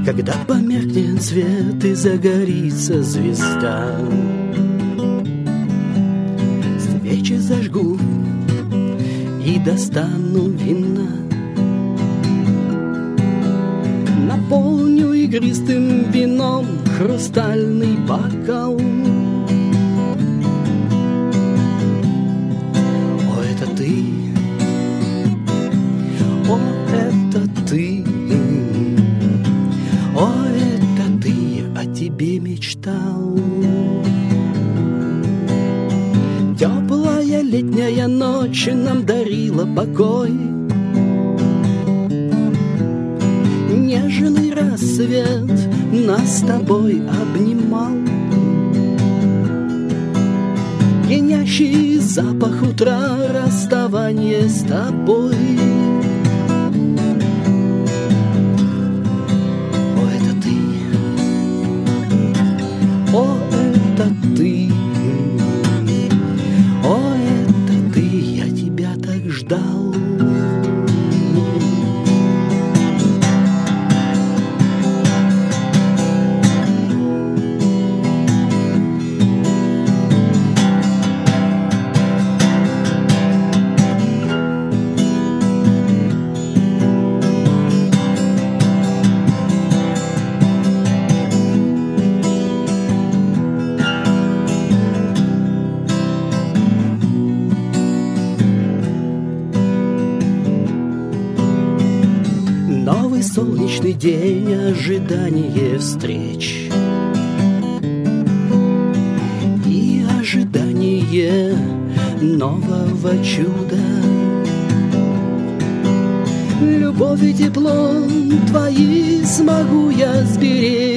Когда померкнет свет и загорится звезда, свечи зажгу и достану вина, наполню игристым вином хрустальный бокал. О, это ты, о, это ты, о, это ты, о тебе мечтал. Теплая летняя ночь нам дарила покой, нежный рассвет нас с тобой обнимал, пьянящий запах утра, расставание с тобой. О, это ты, о, это ты, о, это ты, я тебя так ждал. Солнечный день, ожидание встреч и ожидание нового чуда. Любовь и тепло твои смогу я сберечь.